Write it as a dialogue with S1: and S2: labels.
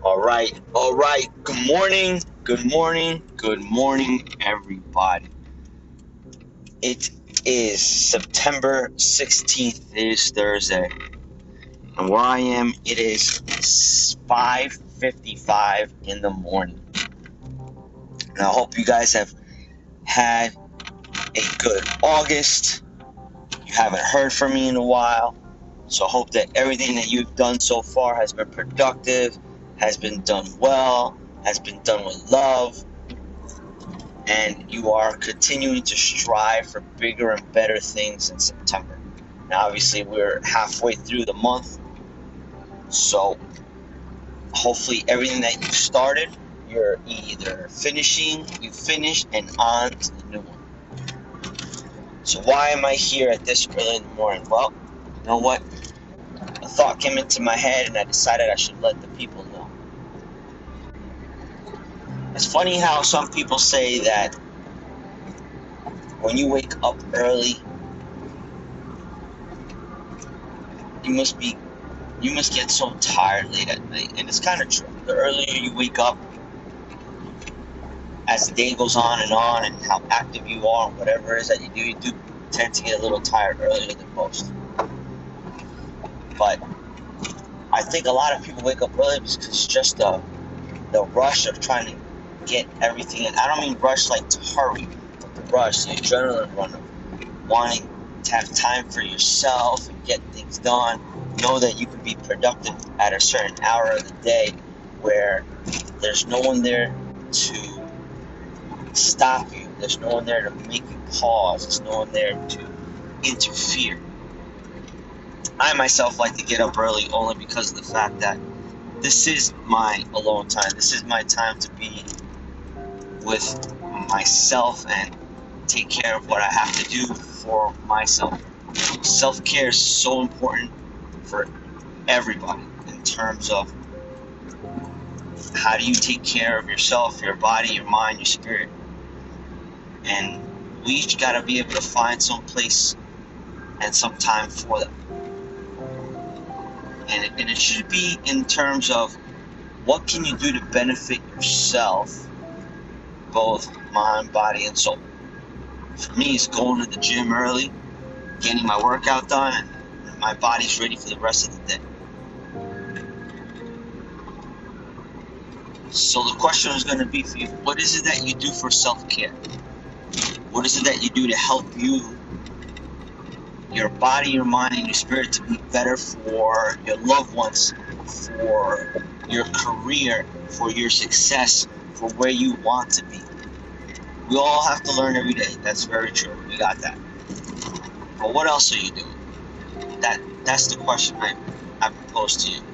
S1: All right. Good morning, everybody. It is September 16th. It is Thursday. And where I am, it is 5:55 in the morning. And I hope you guys have had a good August. You haven't heard from me in a while. So I hope that everything that you've done so far has been productive, has been done well, has been done with love, and you are continuing to strive for bigger and better things in September. Now, obviously, we're halfway through the month, so hopefully, everything that you've started, you're either you finished, and on to the new one. So, why am I here at this early in the morning? Well, you know what? A thought came into my head, and I decided I should let the people know. It's funny how some people say that when you wake up early, you must get so tired late at night, and it's kind of true. The earlier you wake up, as the day goes on, and how active you are, whatever it is that you do tend to get a little tired earlier than most. But I think a lot of people wake up early because it's just the rush of trying to get everything in. I don't mean rush like to hurry, but the rush, the adrenaline run of wanting to have time for yourself and get things done. Know that you can be productive at a certain hour of the day where there's no one there to stop you. There's no one there to make you pause. There's no one there to interfere. I myself like to get up early only because of the fact that this is my alone time. This is my time to be with myself and take care of what I have to do for myself. Self-care is so important for everybody in terms of how do you take care of yourself, your body, your mind, your spirit. And we each got to be able to find some place and some time for that. And it should be in terms of what can you do to benefit yourself, both mind, body, and soul. For me, it's going to the gym early, getting my workout done, and my body's ready for the rest of the day. So the question is going to be for you, what is it that you do for self-care? What is it that you do to help you, your body, your mind, and your spirit to be better for your loved ones, for your career, for your success, for where you want to be? We all have to learn every day. That's very true. We got that. But what else are you doing? That's the question I propose to you.